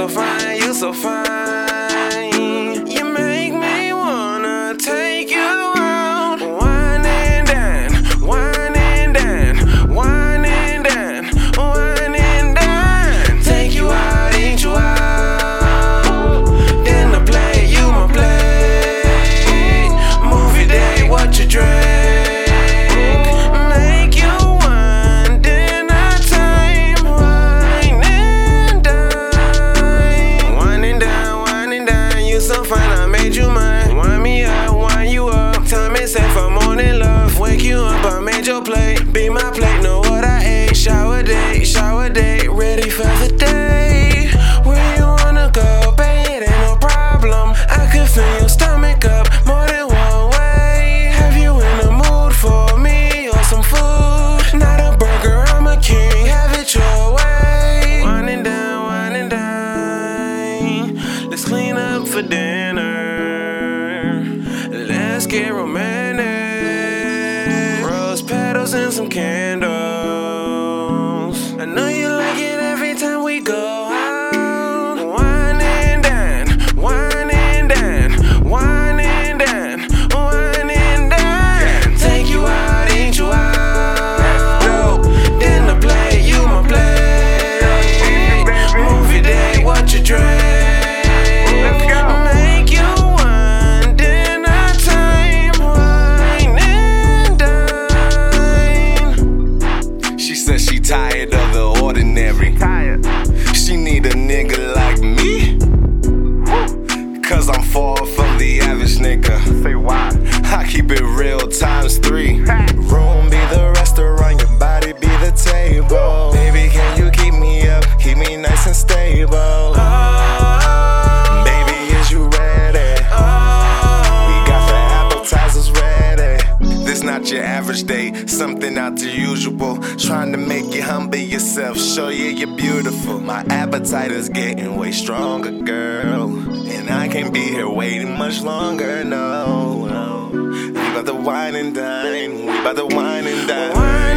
fine, you so fine. You make me wanna take you out. Wine and dine, wine and dine, wine and dine, wine and dine. Take you out, eat you out. Dinner plate, you my plate. Movie day, what you drink. Make you wine, dinner time. Wine and dine. Wine and dine, wine and dine. You so fine, I made you mine. Wind me up, wind you up. Time is safe for morning love. Wake you up, I made your plate. Be my plate, know what I ate. Shower date, ready for the day. Where you wanna go, babe, it ain't no problem. I could fill your stomach up more than one way. Have you in the mood for me or some food? Not a burger, I'm a king, have it your way. Wine and dine, wine and dine. Let's clean up for dinner. Let's get romantic. Rose petals and some candles. I know you like it every time we go out. Wine and dine, wine and dine, wine and dine, wine and dine. Take you out, eat you out. Dinner plate, you my plate. Movie day, what you drink. Make you wine, dinner time. Wine and dine. She said she tired of the ordinary. She need a nigga like me. Cause I'm far from the average nigga. Say why? I keep it real ×3. Room be the restaurant, your body be the table. Baby, can you keep me up? Keep me nice and stable. Baby, is you ready? We got the appetizers ready. This not your average date, something out the usual. Trying to make you humble yourself, show you you're beautiful. My appetite is getting way stronger, girl. And I can't be here waiting much longer, no. We bout to wine and dine, we bout to wine and dine.